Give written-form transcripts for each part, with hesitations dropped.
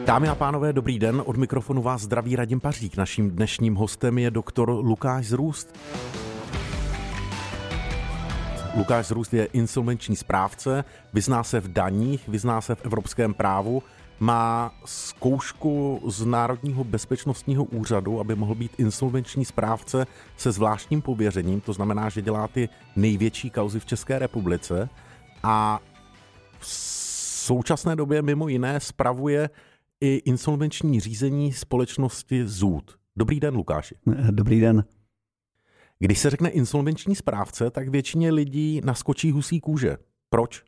Dámy a pánové, dobrý den, od mikrofonu vás zdraví Radim Pařík. Naším dnešním hostem je doktor Lukáš Zrůst. Lukáš Zrůst je insolvenční správce, vyzná se v daních, vyzná se v evropském právu, má zkoušku z Národního bezpečnostního úřadu, aby mohl být insolvenční správce se zvláštním pověřením, to znamená, že dělá ty největší kauzy v České republice a v současné době mimo jiné spravuje i insolvenční řízení společnosti ZÚD. Dobrý den, Lukáši. Dobrý den. Když se řekne insolvenční správce, tak většině lidí naskočí husí kůže. Proč?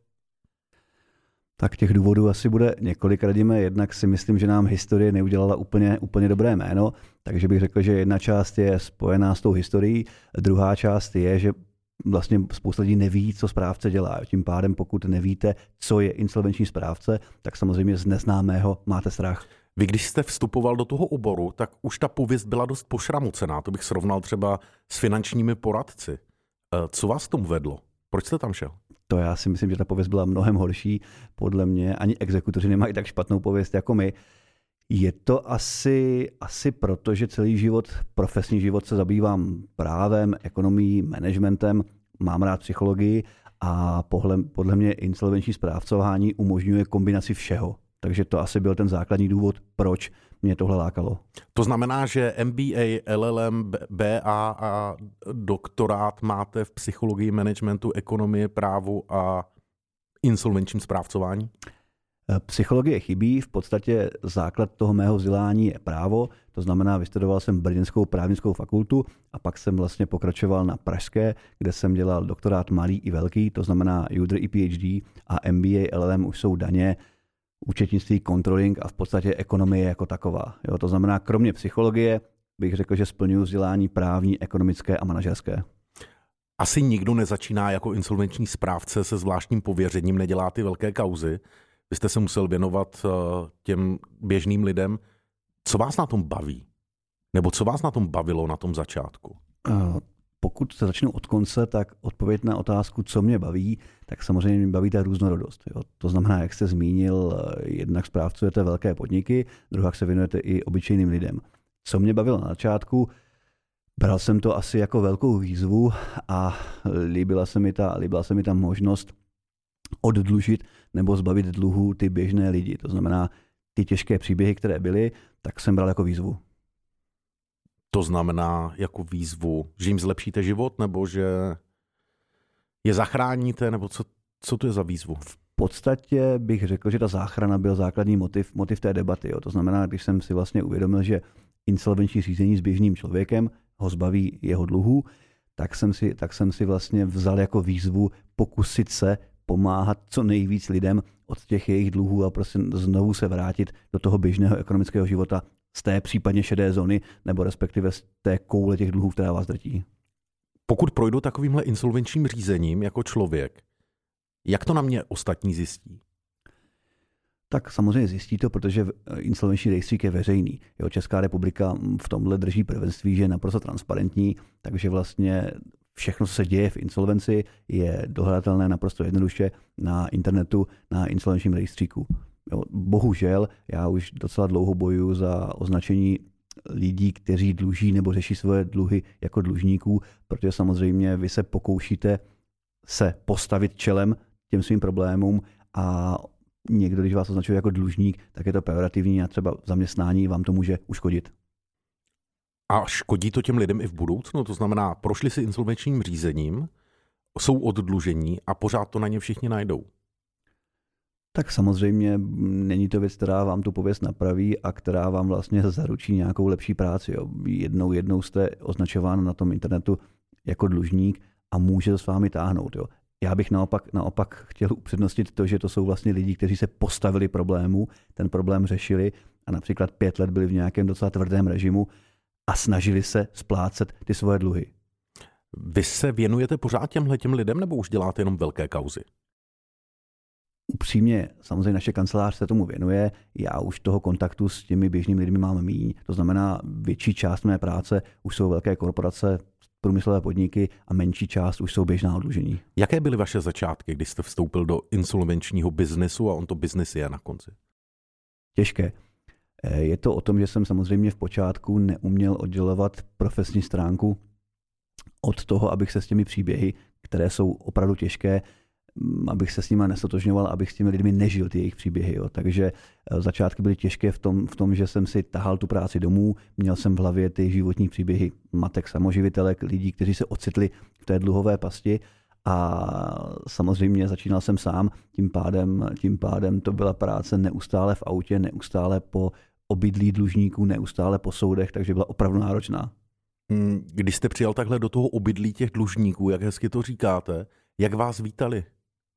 Tak těch důvodů asi bude několik, Radime. Jednak si myslím, že nám historie neudělala úplně dobré jméno, takže bych řekl, že jedna část je spojená s tou historií, druhá část je, že vlastně spousta lidí neví, co správce dělá. Tím pádem, pokud nevíte, co je insolvenční správce, tak samozřejmě z neznámého máte strach. Vy, když jste vstupoval do toho oboru, tak už ta pověst byla dost pošramocená. To bych srovnal třeba s finančními poradci. Co vás tomu vedlo? Proč jste tam šel? To já si myslím, že ta pověst byla mnohem horší. Podle mě ani exekutoři nemají tak špatnou pověst jako my. Je to asi proto, že celý život, profesní život se zabývám právem, ekonomií, managementem, mám rád psychologii a podle mě insolvenční správcování umožňuje kombinaci všeho. Takže to asi byl ten základní důvod, proč mě tohle lákalo. To znamená, že MBA, LLM, BA a doktorát máte v psychologii, managementu, ekonomii, právu a insolvenčním správcování? Psychologie chybí, v podstatě základ toho mého vzdělání je právo, to znamená, vystudoval jsem Brněnskou právnickou fakultu a pak jsem vlastně pokračoval na Pražské, kde jsem dělal doktorát malý i velký, to znamená JUDr i PhD a MBA, LLM už jsou daně, účetnictví, controlling a v podstatě ekonomie jako taková. Jo, to znamená, kromě psychologie bych řekl, že splňuji vzdělání právní, ekonomické a manažerské. Asi nikdo nezačíná jako insolvenční správce se zvláštním pověřením, nedělá ty velké kauzy. Vy jste se musel věnovat těm běžným lidem. Co vás na tom baví? Nebo co vás na tom bavilo na tom začátku? Pokud se začnu od konce, tak odpověď na otázku, co mě baví, tak samozřejmě mě baví ta různorodost. Jo. To znamená, jak jste zmínil, jednak správcujete velké podniky, druhak se věnujete i obyčejným lidem. Co mě bavilo na začátku, bral jsem to asi jako velkou výzvu a líbila se mi ta možnost oddlužit nebo zbavit dluhů ty běžné lidi. To znamená, ty těžké příběhy, které byly, tak jsem bral jako výzvu. To znamená jako výzvu, že jim zlepšíte život, nebo že je zachráníte, nebo co to je za výzvu? V podstatě bych řekl, že ta záchrana byl základní motiv té debaty. Jo. To znamená, když jsem si vlastně uvědomil, že insolvenční řízení s běžným člověkem ho zbaví jeho dluhů, tak jsem si vlastně vzal jako výzvu pokusit se pomáhat co nejvíc lidem od těch jejich dluhů a prostě znovu se vrátit do toho běžného ekonomického života z té případně šedé zóny nebo respektive z té koule těch dluhů, která vás drtí. Pokud projdu takovýmhle insolvenčním řízením jako člověk, jak to na mě ostatní zjistí? Tak samozřejmě zjistí to, protože insolvenční rejstřík je veřejný. Jo, Česká republika v tomhle drží prvenství, že je naprosto transparentní, takže vlastně všechno, co se děje v insolvenci, je dohledatelné naprosto jednoduše na internetu, na insolvenčním rejstříku. Jo, bohužel, já už docela dlouho bojuju za označení lidí, kteří dluží nebo řeší svoje dluhy jako dlužníků, protože samozřejmě vy se pokoušíte se postavit čelem těm svým problémům a někdo, když vás označuje jako dlužník, tak je to pejorativní a třeba v zaměstnání vám to může uškodit. A škodí to těm lidem i v budoucnu? To znamená, prošli si insolvenčním řízením, jsou oddlužení a pořád to na ně všichni najdou. Tak samozřejmě není to věc, která vám tu pověst napraví a která vám vlastně zaručí nějakou lepší práci. Jo. Jednou jste označován na tom internetu jako dlužník a může to s vámi táhnout. Jo. Já bych naopak chtěl upřednostnit to, že to jsou vlastně lidi, kteří se postavili problému, ten problém řešili a například 5 let byli v nějakém docela tvrdém režimu a snažili se splácet ty svoje dluhy. Vy se věnujete pořád těm lidem nebo už děláte jenom velké kauzy? Upřímně, samozřejmě naše kancelář se tomu věnuje, já už toho kontaktu s těmi běžnými lidmi mám míň. To znamená, větší část mé práce už jsou velké korporace, průmyslové podniky a menší část už jsou běžná oddlužení. Jaké byly vaše začátky, když jste vstoupil do insolvenčního biznesu a on to biznis je na konci? Těžké. Je to o tom, že jsem samozřejmě v počátku neuměl oddělovat profesní stránku od toho, abych se s těmi příběhy, které jsou opravdu těžké, abych se s nimi nestotožňoval, abych s těmi lidmi nežil ty jejich příběhy. Jo. Takže začátky byly těžké v tom, že jsem si tahal tu práci domů, měl jsem v hlavě ty životní příběhy matek samoživitelek, lidí, kteří se ocitli v té dluhové pasti a samozřejmě začínal jsem sám, tím pádem to byla práce neustále v autě, neustále po obydlí dlužníků, neustále po soudech, takže byla opravdu náročná. Když jste přijal takhle do toho obydlí těch dlužníků, jak hezky to říkáte, jak vás vítali?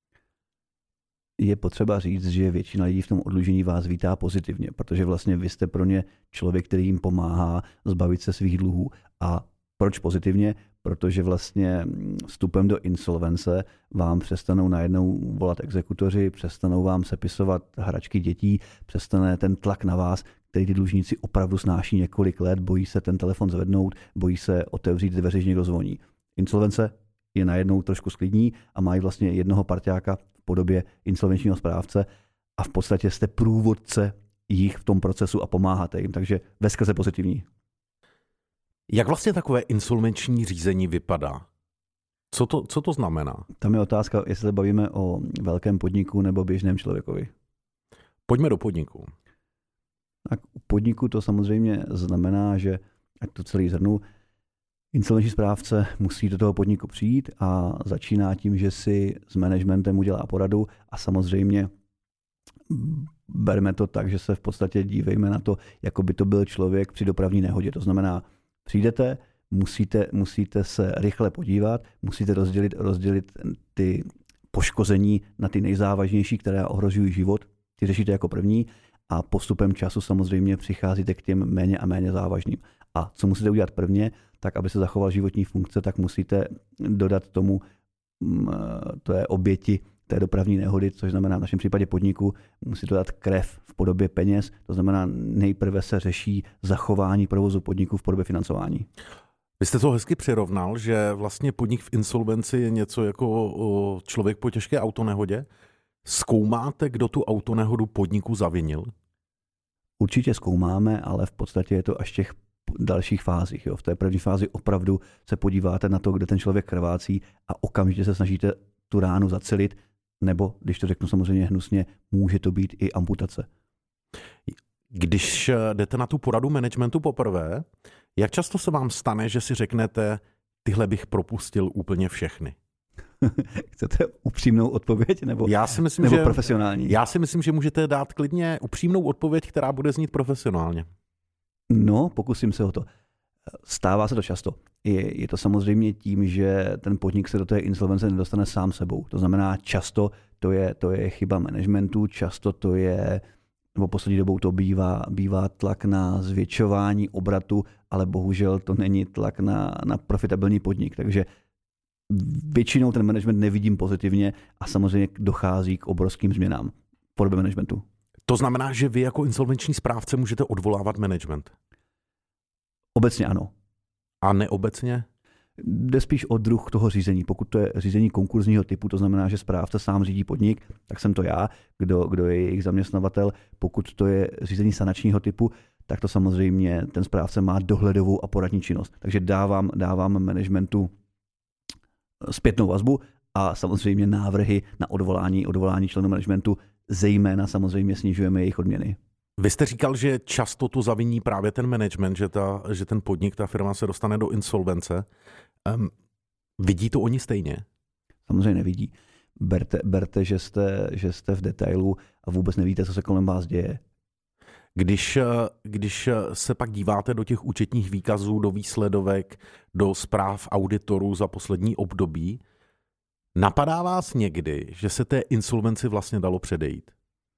Je potřeba říct, že většina lidí v tom oddlužení vás vítá pozitivně, protože vlastně vy jste pro ně člověk, který jim pomáhá zbavit se svých dluhů. A proč pozitivně? Protože vlastně vstupem do insolvence vám přestanou najednou volat exekutoři, přestanou vám sepisovat hračky dětí, přestane ten tlak na vás, který ty dlužníci opravdu snáší několik let, bojí se ten telefon zvednout, bojí se otevřít dveře, že někdo zvoní. Insolvence je najednou trošku sklidní a mají vlastně jednoho parťáka v podobě insolvenčního správce a v podstatě jste průvodce jich v tom procesu a pomáháte jim, takže veskrze pozitivní. Jak vlastně takové insolvenční řízení vypadá? Co to znamená? Tam je otázka, jestli se bavíme o velkém podniku nebo běžném člověkovi. Pojďme do podniku. Tak u podniku to samozřejmě znamená, že, ať to celý zhrnu, insolvenční správce musí do toho podniku přijít a začíná tím, že si s managementem udělá poradu a samozřejmě bereme to tak, že se v podstatě dívejme na to, jako by to byl člověk při dopravní nehodě. To znamená, přijdete, musíte se rychle podívat, musíte rozdělit ty poškození na ty nejzávažnější, které ohrožují život. Ty řešíte jako první a postupem času samozřejmě přicházíte k těm méně a méně závažným. A co musíte udělat prvně, tak aby se zachoval životní funkce, tak musíte dodat tomu to je oběti té dopravní nehody, což znamená v našem případě podniku, musíte dodat krev v podobě peněz, to znamená nejprve se řeší zachování provozu podniku v podobě financování. Vy jste to hezky přirovnal, že vlastně podnik v insolvenci je něco jako člověk po těžké autonehodě. Zkoumáte, kdo tu autonehodu podniku zavinil? Určitě zkoumáme, ale v podstatě je to až těch dalších fázích. Jo. V té první fázi opravdu se podíváte na to, kde ten člověk krvácí a okamžitě se snažíte tu ránu zacelit, nebo, když to řeknu samozřejmě hnusně, může to být i amputace. Když jdete na tu poradu managementu poprvé, jak často se vám stane, že si řeknete, tyhle bych propustil úplně všechny? Chcete upřímnou odpověď nebo profesionální? Já si myslím, že můžete dát klidně upřímnou odpověď, která bude znít profesionálně. No, pokusím se o to. Stává se to často. Je to samozřejmě tím, že ten podnik se do té insolvence nedostane sám sebou. To znamená, často to je chyba managementu, často to je, nebo poslední dobou to bývá tlak na zvětšování obratu, ale bohužel to není tlak na profitabilní podnik. Takže většinou ten management nevidím pozitivně a samozřejmě dochází k obrovským změnám v podobě managementu. To znamená, že vy jako insolvenční správce můžete odvolávat management? Obecně ano. A neobecně? Jde spíš o druh toho řízení. Pokud to je řízení konkurzního typu, to znamená, že správce sám řídí podnik, tak jsem to já, kdo je jejich zaměstnavatel. Pokud to je řízení sanačního typu, tak to samozřejmě ten správce má dohledovou a poradní činnost. Takže dávám managementu zpětnou vazbu a samozřejmě návrhy na odvolání členů managementu, zejména samozřejmě snižujeme jejich odměny. Vy jste říkal, že často to zaviní právě ten management, že ten podnik, ta firma se dostane do insolvence. Vidí to oni stejně? Samozřejmě nevidí. Berte, že jste v detailu a vůbec nevíte, co se kolem vás děje. Když se pak díváte do těch účetních výkazů, do výsledovek, do zpráv auditorů za poslední období, napadá vás někdy, že se té insolvenci vlastně dalo předejít?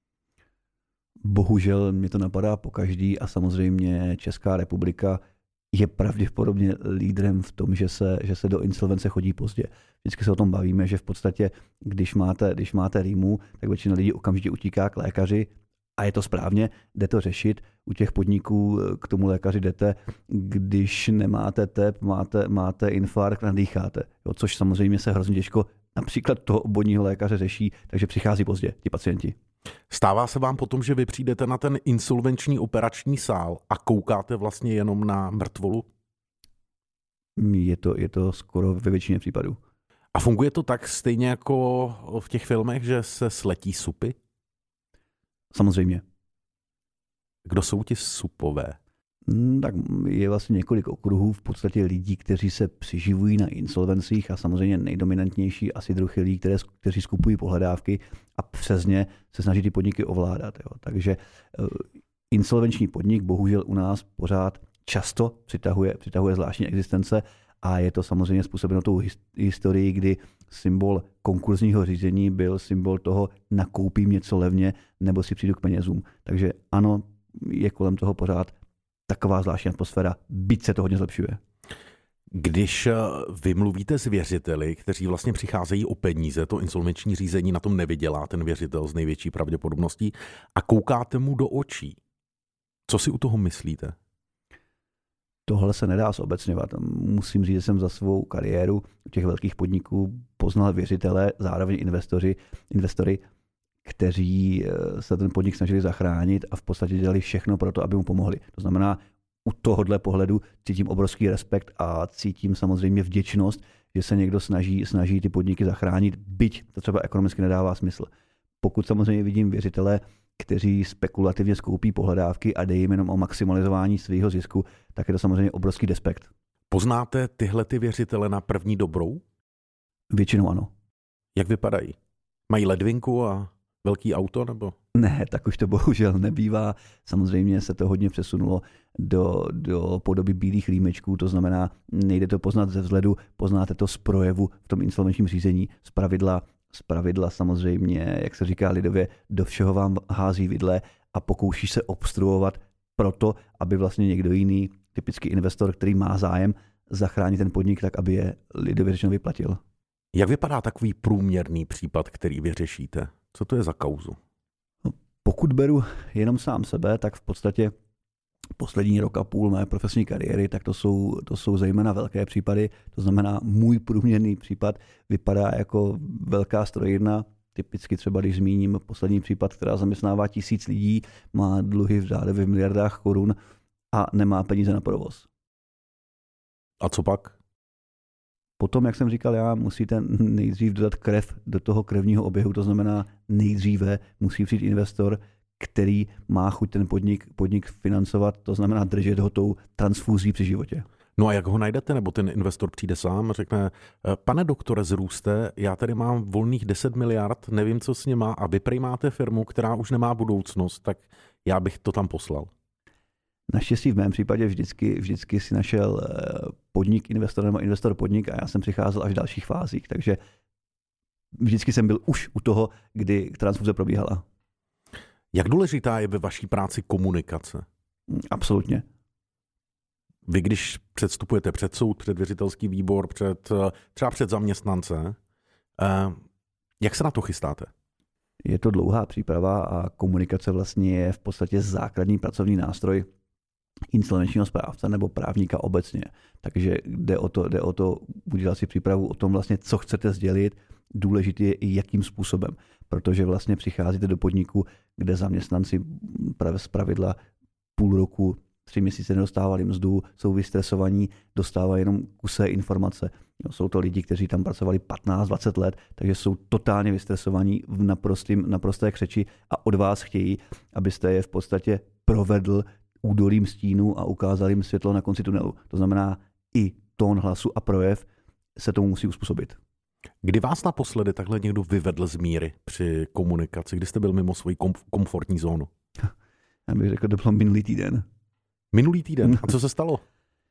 Bohužel mě to napadá pokaždý a samozřejmě Česká republika je pravděpodobně lídrem v tom, že se do insolvence chodí pozdě. Vždycky se o tom bavíme, že v podstatě, když máte rýmu, tak většina lidí okamžitě utíká k lékaři a je to správně, jde to řešit. U těch podniků k tomu lékaři jdete, když nemáte tep, máte infarkt, nadýcháte. Jo, což samozřejmě se hrozně těžko například toho obvodního lékaře řeší, takže přichází pozdě ti pacienti. Stává se vám potom, že vy přijdete na ten insolvenční operační sál a koukáte vlastně jenom na mrtvolu? Je to skoro ve většině případů. A funguje to tak stejně jako v těch filmech, že se sletí supy? Samozřejmě. Kdo jsou ti supové? Tak je vlastně několik okruhů v podstatě lidí, kteří se přiživují na insolvencích a samozřejmě nejdominantnější asi druh je lidí, kteří skupují pohledávky a přes ně se snaží ty podniky ovládat. Jo. Takže insolvenční podnik bohužel u nás pořád často přitahuje zvláštní existence a je to samozřejmě způsobeno tou historií, kdy symbol konkurzního řízení byl symbol toho nakoupím něco levně nebo si přijdu k penězům. Takže ano, je kolem toho pořád taková zvláštní atmosféra, byť se to hodně zlepšuje. Když vy mluvíte s věřiteli, kteří vlastně přicházejí o peníze, to insolvenční řízení na tom nevydělá ten věřitel s největší pravděpodobností a koukáte mu do očí, co si u toho myslíte? Tohle se nedá zobecňovat. Musím říct, že jsem za svou kariéru u těch velkých podniků poznal věřitele, zároveň investory, kteří se ten podnik snažili zachránit a v podstatě dělali všechno pro to, aby mu pomohli. To znamená, u tohohle pohledu cítím obrovský respekt a cítím samozřejmě vděčnost, že se někdo snaží ty podniky zachránit, byť to třeba ekonomicky nedává smysl. Pokud samozřejmě vidím věřitele, kteří spekulativně skoupí pohledávky a dejí jim jenom o maximalizování svého zisku, tak je to samozřejmě obrovský despekt. Poznáte tyhle ty věřitele na první dobrou? Většinou ano. Jak vypadají? Mají ledvinku a velký auto, nebo? Ne, tak už to bohužel nebývá. Samozřejmě se to hodně přesunulo do podoby bílých límečků, to znamená, nejde to poznat ze vzhledu, poznáte to z projevu v tom insolvenčním řízení, z pravidla samozřejmě, jak se říká lidově, do všeho vám hází vidle a pokouší se obstruovat proto, aby vlastně někdo jiný, typický investor, který má zájem zachránit ten podnik, tak aby je lidově řečeno vyplatil. Jak vypadá takový průměrný případ, který vy řešíte? Co to je za kauzu? Pokud beru jenom sám sebe, tak v podstatě poslední rok a půl mé profesní kariéry, tak to jsou zejména velké případy. To znamená, můj průměrný případ vypadá jako velká strojírna. Typicky třeba, když zmíním poslední případ, která zaměstnává 1000 lidí, má dluhy v řádově v miliardách korun a nemá peníze na provoz. A co pak? Potom, jak jsem říkal, musíte nejdřív dodat krev do toho krevního oběhu, to znamená nejdříve musí přijít investor, který má chuť ten podnik financovat, to znamená držet ho tou transfúzí při životě. No a jak ho najdete, nebo ten investor přijde sám a řekne, pane doktore Zrůste, já tady mám volných 10 miliard, nevím, co s něma, a vy prej máte firmu, která už nemá budoucnost, tak já bych to tam poslal. Naštěstí v mém případě vždycky si našel podnik investor nebo investor podnik a já jsem přicházel až v dalších fázích, takže vždycky jsem byl už u toho, kdy transfuze probíhala. Jak důležitá je ve vaší práci komunikace? Absolutně. Vy, když předstupujete před soud, před věřitelský výbor, třeba před zaměstnance, jak se na to chystáte? Je to dlouhá příprava a komunikace vlastně je v podstatě základní pracovní nástroj insolvenčního správce nebo právníka obecně. Takže jde o to udělat si přípravu o tom vlastně, co chcete sdělit, důležité je i jakým způsobem, protože vlastně přicházíte do podniku, kde zaměstnanci zpravidla půl roku, 3 měsíce nedostávali mzdu, jsou vystresovaní, dostávají jenom kusé informace. Jsou to lidi, kteří tam pracovali 15-20 let, takže jsou totálně vystresovaní v naprosté křeči a od vás chtějí, abyste je v podstatě provedl údolím stínu a ukázal jim světlo na konci tunelu. To znamená, i tón hlasu a projev se tomu musí uspůsobit. Kdy vás naposledy takhle někdo vyvedl z míry při komunikaci? Kdy jste byl mimo svoji komfortní zónu? Já bych řekl, to bylo minulý týden. Minulý týden? A co se stalo?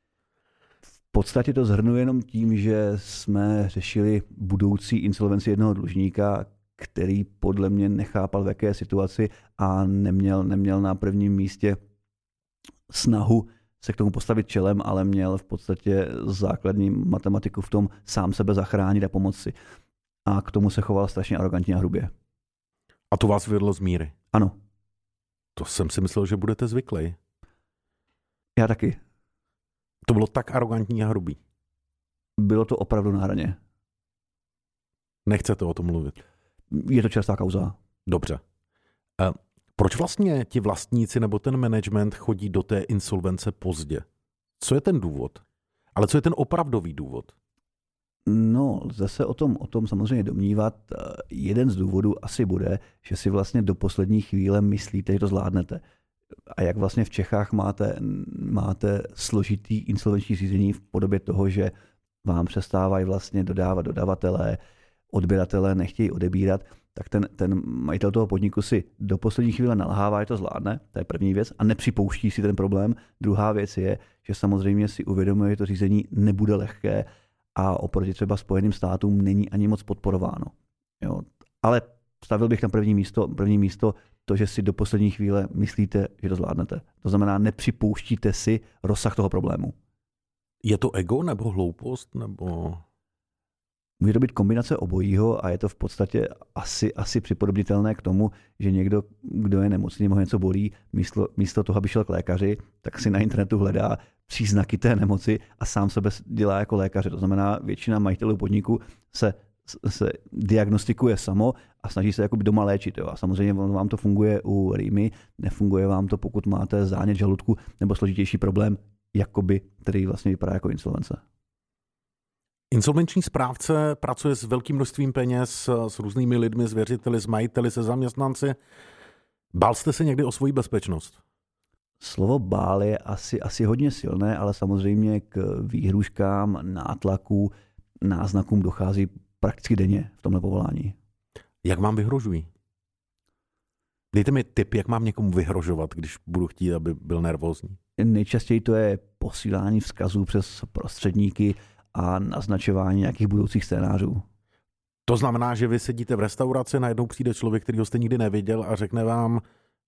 V podstatě to shrnu jenom tím, že jsme řešili budoucí insolvenci jednoho dlužníka, který podle mě nechápal, v jaké situaci a neměl na prvním místě snahu se k tomu postavit čelem, ale měl v podstatě základní matematiku v tom sám sebe zachránit a pomoci. A k tomu se choval strašně arrogantně a hrubě. A to vás vyvedlo z míry? Ano. To jsem si myslel, že budete zvyklý. Já taky. To bylo tak arrogantní a hrubý. Bylo to opravdu na hraně. Nechcete o tom mluvit? Je to čerstvá kauza. Dobře. Proč vlastně ti vlastníci nebo ten management chodí do té insolvence pozdě? Co je ten důvod? Ale co je ten opravdový důvod? No, lze se o tom samozřejmě domnívat. Jeden z důvodů asi bude, že si vlastně do poslední chvíle myslíte, že to zvládnete. A jak vlastně v Čechách máte složitý insolvenční řízení v podobě toho, že vám přestávají vlastně dodávat dodavatelé, odběratelé nechtějí odebírat, tak ten majitel toho podniku si do poslední chvíle nalhává, že to zvládne, to je první věc, a nepřipouští si ten problém. Druhá věc je, že samozřejmě si uvědomuje, že to řízení nebude lehké a oproti třeba Spojeným státům není ani moc podporováno. Jo. Ale stavil bych na první místo to, že si do poslední chvíle myslíte, že to zvládnete. To znamená, nepřipouštíte si rozsah toho problému. Je to ego nebo hloupost? Nebo... Může to být kombinace obojího a je to v podstatě asi připodobnitelné k tomu, že někdo, kdo je nemocný nebo něco bolí, místo toho, aby šel k lékaři, tak si na internetu hledá příznaky té nemoci a sám sebe dělá jako lékaře. To znamená, většina majitelů podniku se diagnostikuje samo a snaží se jakoby doma léčit. Jo. A samozřejmě vám to funguje u rýmy, nefunguje vám to, pokud máte zánět žaludku nebo složitější problém, jakoby, který vlastně vypadá jako insolvence. Insolvenční správce pracuje s velkým množstvím peněz, s různými lidmi, s věřiteli, s majiteli, se zaměstnanci. Bál jste se někdy o svoji bezpečnost? Slovo bál je asi hodně silné, ale samozřejmě k výhruškám, nátlaku, náznakům dochází prakticky denně v tomhle povolání. Jak vám vyhrožují? Dejte mi tip, jak mám někomu vyhrožovat, když budu chtít, aby byl nervózní. Nejčastěji to je posílání vzkazů přes prostředníky a naznačování nějakých budoucích scénářů. To znamená, že vy sedíte v restauraci, najednou přijde člověk, který ho jste nikdy neviděl a řekne vám,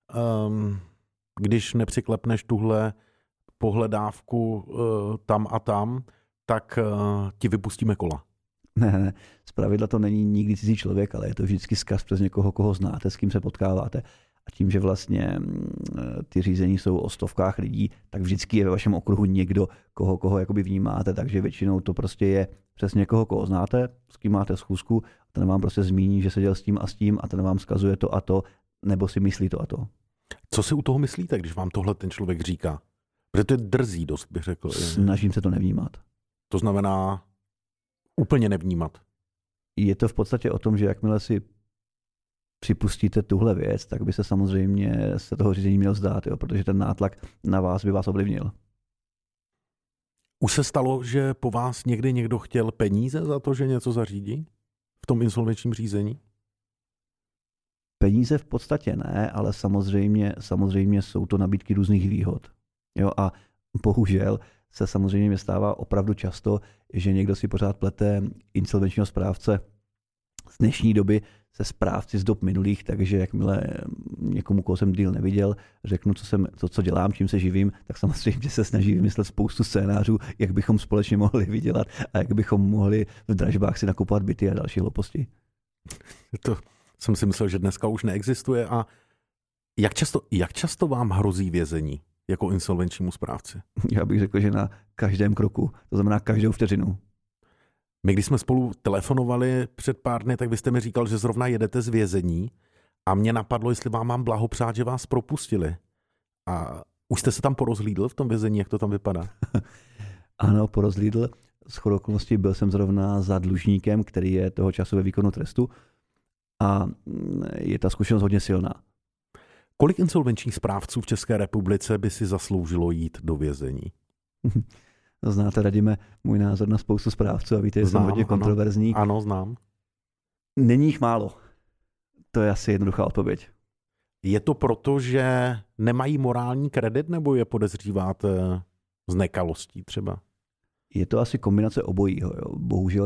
když nepřiklepneš tuhle pohledávku tam a tam, tak ti vypustíme kola. Ne, zpravidla to není nikdy cizí člověk, ale je to vždycky vzkaz přes někoho, koho znáte, s kým se potkáváte. A tím, že vlastně ty řízení jsou o stovkách lidí, tak vždycky je ve vašem okruhu někdo, koho jakoby vnímáte, takže většinou to prostě je přes někoho, koho znáte, s kým máte schůzku, a ten vám prostě zmíní, že seděl s tím a ten vám vzkazuje to a to, nebo si myslí to a to. Co si u toho myslíte, když vám tohle ten člověk říká? Protože to je drzí dost, bych řekl. Snažím se to nevnímat. To znamená úplně nevnímat. Je to v podstatě o tom, že jakmile si připustíte tuhle věc, tak by se samozřejmě se toho řízení měl vzdát, jo, protože ten nátlak na vás by vás ovlivnil. Už se stalo, že po vás někdy někdo chtěl peníze za to, že něco zařídí v tom insolvenčním řízení? Peníze v podstatě ne, ale samozřejmě jsou to nabídky různých výhod. Jo, a bohužel se samozřejmě stává opravdu často, že někdo si pořád plete insolvenčního správce z dnešní doby se správci z dob minulých, takže jakmile někomu, koho jsem díl neviděl, řeknu, co dělám, čím se živím, tak samozřejmě se snaží vymyslet spoustu scénářů, jak bychom společně mohli vydělat a jak bychom mohli v dražbách si nakupovat byty a další hlouposti. To jsem si myslel, že dneska už neexistuje. A jak často vám hrozí vězení jako insolvenčnímu správci? Já bych řekl, že na každém kroku, to znamená každou vteřinu. My, když jsme spolu telefonovali před pár dny, tak vy jste mi říkal, že zrovna jedete z vězení a mě napadlo, jestli vám mám blahopřát, že vás propustili. A už jste se tam porozhlídl v tom vězení, jak to tam vypadá? Ano, porozhlídl. Shodou okolností byl jsem zrovna za dlužníkem, který je toho času ve výkonu trestu a je ta zkušenost hodně silná. Kolik insolvenčních správců v České republice by si zasloužilo jít do vězení? Znáte, Radime, můj názor na spoustu správců a víte, že jsem hodně kontroverzní. Ano, znám. Není jich málo. To je asi jednoduchá odpověď. Je to proto, že nemají morální kredit, nebo je podezříváte z nekalostí třeba? Je to asi kombinace obojího. Jo. Bohužel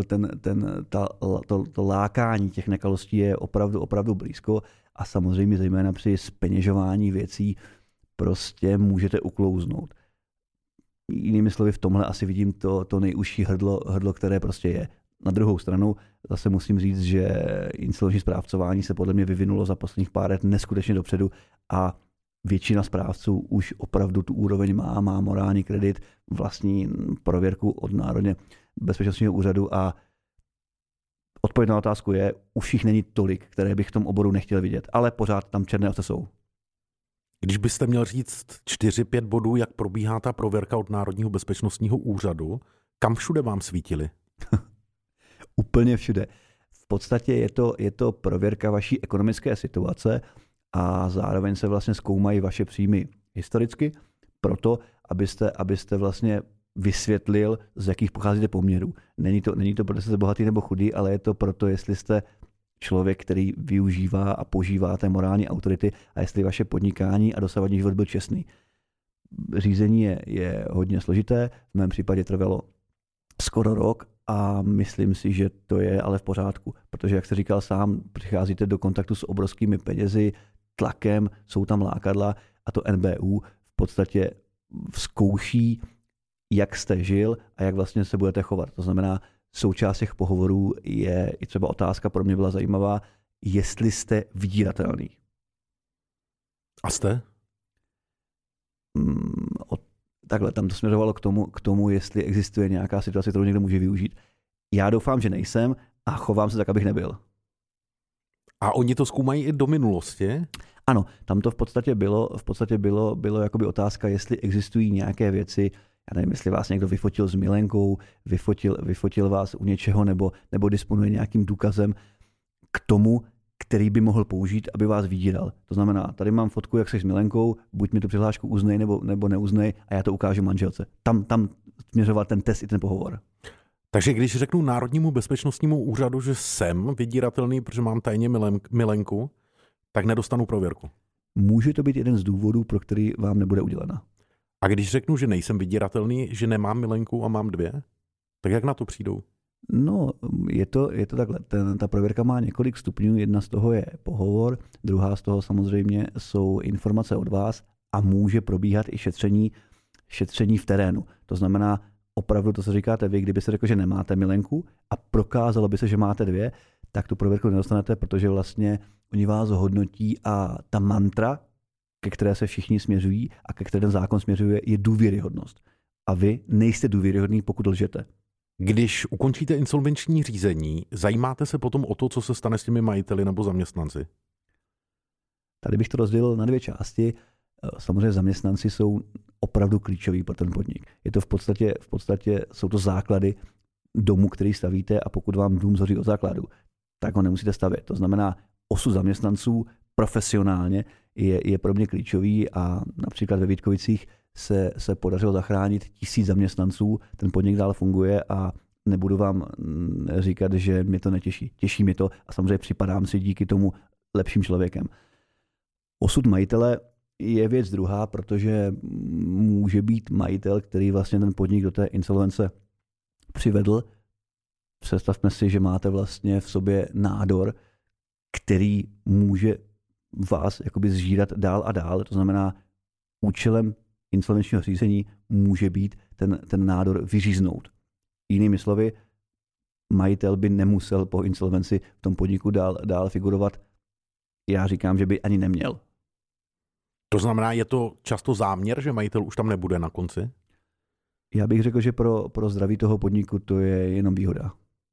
to lákání těch nekalostí je opravdu blízko a samozřejmě zejména při zpeněžování věcí prostě můžete uklouznout. Jinými slovy, v tomhle asi vidím to nejužší hrdlo, které prostě je. Na druhou stranu zase musím říct, že insolvenční správcování se podle mě vyvinulo za posledních pár let neskutečně dopředu a většina správců už opravdu tu úroveň má morální kredit, vlastní prověrku od Národně bezpečnostního úřadu a Odpověď na otázku je, už jich není tolik, které bych v tom oboru nechtěl vidět, ale pořád tam černé ovce jsou. Když byste měl říct 4-5 bodů, jak probíhá ta prověrka od Národního bezpečnostního úřadu, kam všude vám svítili? Úplně všude. V podstatě je to prověrka vaší ekonomické situace a zároveň se vlastně zkoumají vaše příjmy historicky, proto abyste vlastně vysvětlil, z jakých pocházíte poměrů. Není to, protože jste bohatý nebo chudý, ale je to proto, jestli jste člověk, který využívá a požívá té morální autority a jestli vaše podnikání a dosavadní život byl čestný. Řízení je hodně složité, v mém případě trvalo skoro rok a myslím si, že to je ale v pořádku, protože jak jste říkal sám, přicházíte do kontaktu s obrovskými penězi, tlakem, jsou tam lákadla a to NBÚ v podstatě zkouší, jak jste žil a jak vlastně se budete chovat. To znamená, součást těch pohovorů je i třeba otázka, pro mě byla zajímavá, jestli jste vydíratelný. A jste? Takhle, tam to směřovalo k tomu, jestli existuje nějaká situace, kterou někdo může využít. Já doufám, že nejsem a chovám se tak, abych nebyl. A oni to zkoumají i do minulosti? Ano, tam to v podstatě bylo jakoby otázka, jestli existují nějaké věci, já nevím, jestli vás někdo vyfotil s milenkou, vyfotil vás u něčeho nebo disponuje nějakým důkazem k tomu, který by mohl použít, aby vás vydíral. To znamená, tady mám fotku, jak jsi s milenkou, buď mi tu přihlášku uznej nebo neuznej a já to ukážu manželce. Tam směřoval ten test i ten pohovor. Takže když řeknu Národnímu bezpečnostnímu úřadu, že jsem vydíratelný, protože mám tajně milenku, tak nedostanu prověrku. Může to být jeden z důvodů, pro který vám nebude udělena. A když řeknu, že nejsem vydíratelný, že nemám milenku a mám 2, tak jak na to přijdou? No, je to takhle. Ta prověrka má několik stupňů. Jedna z toho je pohovor, druhá z toho samozřejmě jsou informace od vás a může probíhat i šetření v terénu. To znamená, opravdu to, co říkáte vy, kdyby se řekl, že nemáte milenku a prokázalo by se, že máte 2, tak tu prověrku nedostanete, protože vlastně oni vás hodnotí a ta mantra, ke které se všichni směřují a ke které ten zákon směřuje, je důvěryhodnost. A vy nejste důvěryhodný, pokud lžete. Když ukončíte insolvenční řízení, zajímáte se potom o to, co se stane s těmi majiteli nebo zaměstnanci? Tady bych to rozdělil na 2 části. Samozřejmě zaměstnanci jsou opravdu klíčoví pro ten podnik. Je to v podstatě jsou to základy domu, který stavíte a pokud vám dům zhoří od základu, tak ho nemusíte stavět. To znamená, osud zaměstnanců profesionálně je pro mě klíčový a například ve Vítkovicích se podařilo zachránit 1000 zaměstnanců, ten podnik dál funguje a nebudu vám říkat, že mě to netěší. Těší mě to a samozřejmě připadám si díky tomu lepším člověkem. Osud majitele je věc druhá, protože může být majitel, který vlastně ten podnik do té insolvence přivedl. Představme si, že máte vlastně v sobě nádor, který může vás jakoby zžírat dál a dál. To znamená, účelem insolvenčního řízení může být ten nádor vyříznout. Jinými slovy, majitel by nemusel po insolvenci v tom podniku dál figurovat. Já říkám, že by ani neměl. To znamená, je to často záměr, že majitel už tam nebude na konci? Já bych řekl, že pro zdraví toho podniku to je jenom výhoda.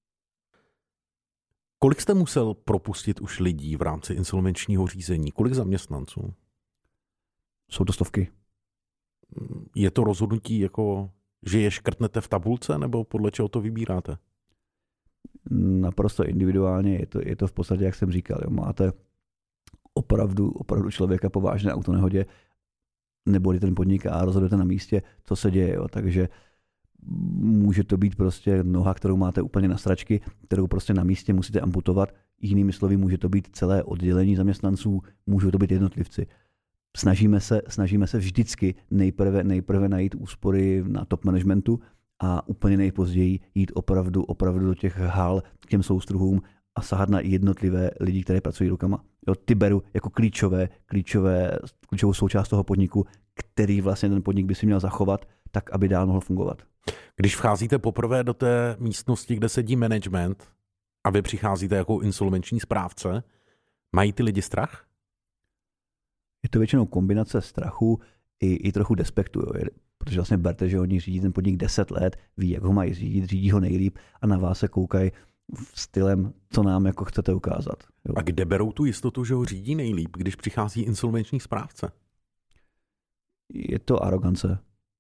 Kolik jste musel propustit už lidí v rámci insolvenčního řízení? Kolik zaměstnanců? Jsou to stovky. Je to rozhodnutí, jako, že je škrtnete v tabulce, nebo podle čeho to vybíráte? Naprosto individuálně. Je to v podstatě, jak jsem říkal. Jo. Máte opravdu člověka po vážné autonehodě, nebo ten podnik a rozhodujete na místě, co se děje. Jo. Takže může to být prostě noha, kterou máte úplně na stračky, kterou prostě na místě musíte amputovat. Jinými slovy, může to být celé oddělení zaměstnanců, můžou to být jednotlivci. Snažíme se vždycky nejprve najít úspory na top managementu a úplně nejpozději jít opravdu do těch hal k těm soustruhům a sahat na jednotlivé lidi, které pracují rukama. Jo, ty beru jako klíčovou součást toho podniku, který vlastně ten podnik by si měl zachovat, tak aby dál mohl fungovat. Když vcházíte poprvé do té místnosti, kde sedí management a vy přicházíte jako insolvenční správce, mají ty lidi strach? Je to většinou kombinace strachu i trochu despektu. Jo. Protože vlastně berte, že oni řídí ten podnik 10 let, ví, jak ho mají řídit, řídí ho nejlíp a na vás se koukají stylem, co nám jako chcete ukázat. Jo. A kde berou tu jistotu, že ho řídí nejlíp, když přichází insolvenční správce? Je to arogance.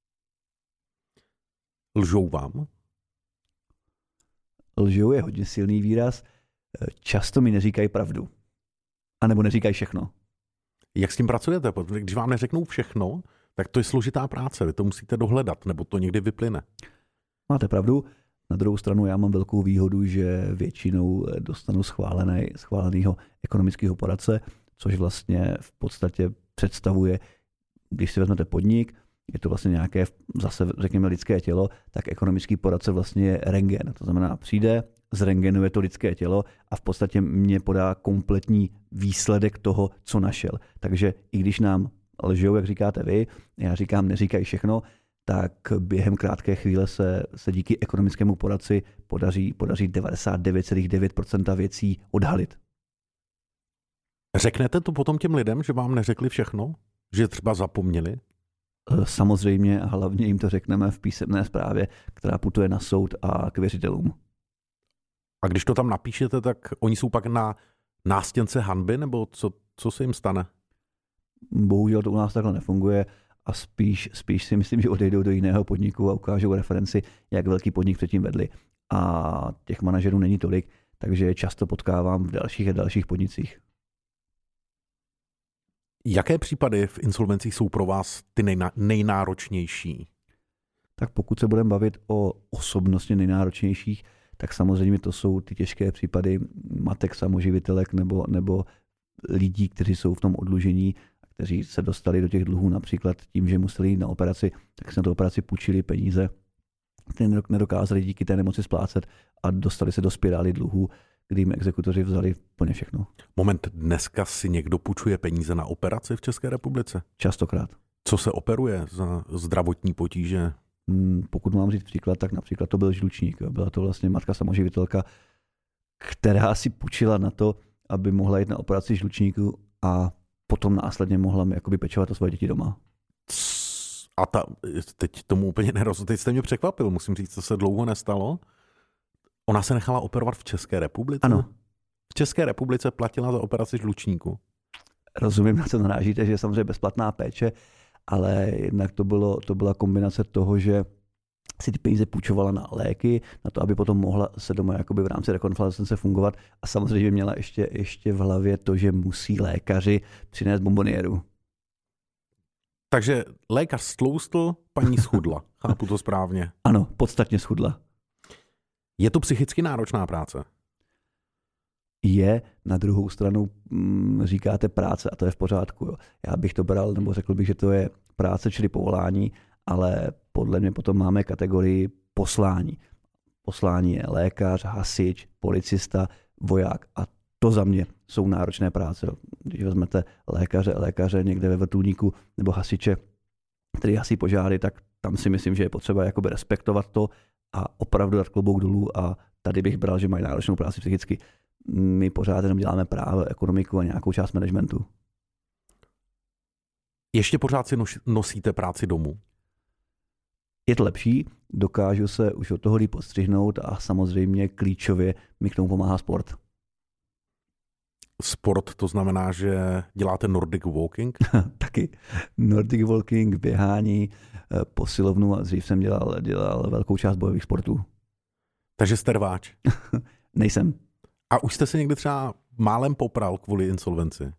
Lžou vám? Lžou je hodně silný výraz. Často mi neříkají pravdu. A nebo neříkají všechno. Jak s tím pracujete? Protože když vám neřeknou všechno, tak to je složitá práce. Vy to musíte dohledat, nebo to někdy vyplyne. Máte pravdu. Na druhou stranu já mám velkou výhodu, že většinou dostanu schválenýho ekonomického poradce, což vlastně v podstatě představuje, když si vezmete podnik, je to vlastně nějaké zase řekněme lidské tělo, tak ekonomický poradce vlastně je rentgen. To znamená, přijde, zrentgenuje to lidské tělo a v podstatě mě podá kompletní výsledek toho, co našel. Takže i když nám lžou, jak říkáte vy, já říkám, neříkají všechno, tak během krátké chvíle se díky ekonomickému poradci podaří 99,9% věcí odhalit. Řeknete to potom těm lidem, že vám neřekli všechno? Že třeba zapomněli? Samozřejmě a hlavně jim to řekneme v písemné zprávě, která putuje na soud a k věřitelům. A když to tam napíšete, tak oni jsou pak na nástěnce hanby, nebo co se jim stane? Bohužel to u nás takhle nefunguje a spíš si myslím, že odejdou do jiného podniku a ukážou referenci, jak velký podnik předtím vedli. A těch manažerů není tolik, takže je často potkávám v dalších a dalších podnicích. Jaké případy v insolvencích jsou pro vás ty nejnáročnější? Tak pokud se budeme bavit o osobnostně nejnáročnějších, tak samozřejmě to jsou ty těžké případy matek samoživitelek nebo lidí, kteří jsou v tom oddlužení, kteří se dostali do těch dluhů například tím, že museli jít na operaci, tak se na tu operaci půjčili peníze, které nedokázali díky té nemoci splácet a dostali se do spirály dluhů, kdy jim exekutoři vzali plně všechno. Moment, dneska si někdo půjčuje peníze na operaci v České republice? Častokrát. Co se operuje za zdravotní potíže? Pokud mám říct příklad, tak například to byl žlučník. Byla to vlastně matka samoživitelka, která si půjčila na to, aby mohla jít na operaci žlučníku a potom následně mohla jakoby pečovat o svoje děti doma. A teď tomu úplně nerozumím. Teď jste mě překvapil, musím říct, co se dlouho nestalo. Ona se nechala operovat v České republice? Ano. V České republice platila za operaci žlučníku? Rozumím, na co narážíte, že je samozřejmě bezplatná péče, ale jednak to byla kombinace toho, že si ty peníze půjčovala na léky, na to, aby potom mohla se doma jakoby v rámci rekonvalescence fungovat a samozřejmě měla ještě v hlavě to, že musí lékaři přinést bomboniéru. Takže lékař stloustl, paní schudla. Chápu to správně. Ano, podstatně schudla. Je to psychicky náročná práce? Je, na druhou stranu říkáte práce a to je v pořádku. Jo. Já bych to bral, nebo řekl bych, že to je práce, čili povolání, ale podle mě potom máme kategorii poslání. Poslání je lékař, hasič, policista, voják a to za mě jsou náročné práce. Když vezmete lékaře někde ve vrtulníku nebo hasiče, který hasí požáry, tak tam si myslím, že je potřeba jakoby respektovat to a opravdu dát klobouk dolů a tady bych bral, že mají náročnou práci psychicky. My pořád jenom děláme právo, ekonomiku a nějakou část managementu. Ještě pořád si nosíte práci domů? Je to lepší, dokážu se už od toho líp odstřihnout a samozřejmě klíčově mi k tomu pomáhá sport. Sport, to znamená, že děláte Nordic walking? Taky. Nordic walking, běhání, posilovnu a dřív jsem dělal velkou část bojových sportů. Takže jste rváč? Nejsem. A už jste se někdy třeba málem popral kvůli insolvenci?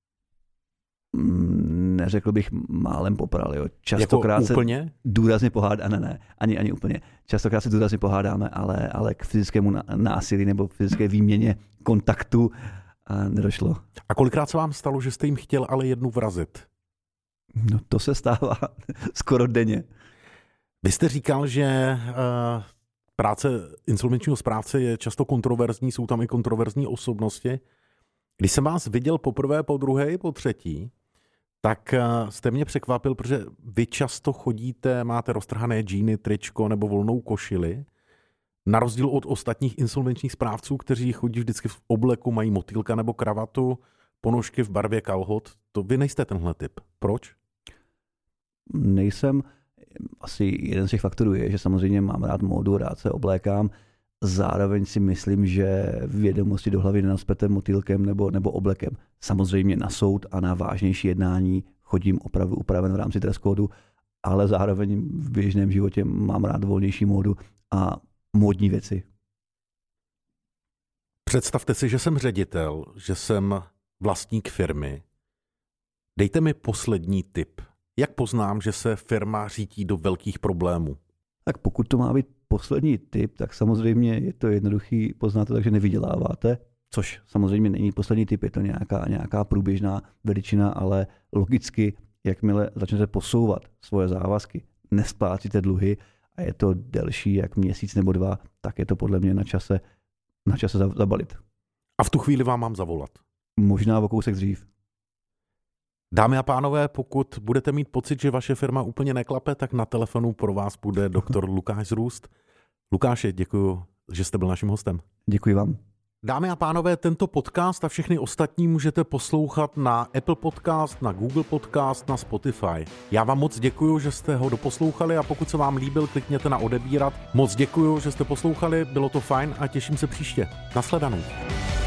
Neřekl bych málem popral. Jo. Častokrát jako úplně? Se důrazně pohádáme, ne, ani úplně. Častokrát se důrazně pohádáme, ale k fyzickému násilí nebo fyzické výměně kontaktu nedošlo. A kolikrát se vám stalo, že jste jim chtěl ale jednu vrazit? No to se stává skoro denně. Vy jste říkal, že práce insolvenčního správce je často kontroverzní, jsou tam i kontroverzní osobnosti. Když jsem vás viděl poprvé, po druhé, po třetí, tak jste mě překvapil, protože vy často chodíte, máte roztrhané džíny, tričko nebo volnou košili, na rozdíl od ostatních insolvenčních správců, kteří chodí vždycky v obleku, mají motýlka nebo kravatu, ponožky v barvě kalhot. To vy nejste tenhle typ. Proč? Nejsem. Asi jeden z těch faktorů je, že samozřejmě mám rád módu, rád se oblékám, zároveň si myslím, že vědomosti do hlavy nenaspete motýlkem nebo oblekem. Samozřejmě na soud a na vážnější jednání chodím opravdu upraven v rámci dress codeu, ale zároveň v běžném životě mám rád volnější módu a módní věci. Představte si, že jsem ředitel, že jsem vlastník firmy. Dejte mi poslední tip. Jak poznám, že se firma řítí do velkých problémů? Tak pokud to má být poslední tip, tak samozřejmě je to jednoduchý, poznáte tak, že nevyděláváte, což samozřejmě není poslední tip, je to nějaká průběžná veličina, ale logicky, jakmile začnete posouvat svoje závazky, nesplácíte dluhy a je to delší jak měsíc nebo 2, tak je to podle mě na čase zabalit. A v tu chvíli vám mám zavolat? Možná o kousek dřív. Dámy a pánové, pokud budete mít pocit, že vaše firma úplně neklape, tak na telefonu pro vás bude doktor Lukáš Zrůst. Lukáši, děkuji, že jste byl naším hostem. Děkuji vám. Dámy a pánové, tento podcast a všechny ostatní můžete poslouchat na Apple Podcast, na Google Podcast, na Spotify. Já vám moc děkuji, že jste ho doposlouchali a pokud se vám líbil, klikněte na odebírat. Moc děkuji, že jste poslouchali, bylo to fajn a těším se příště. Nasledanou.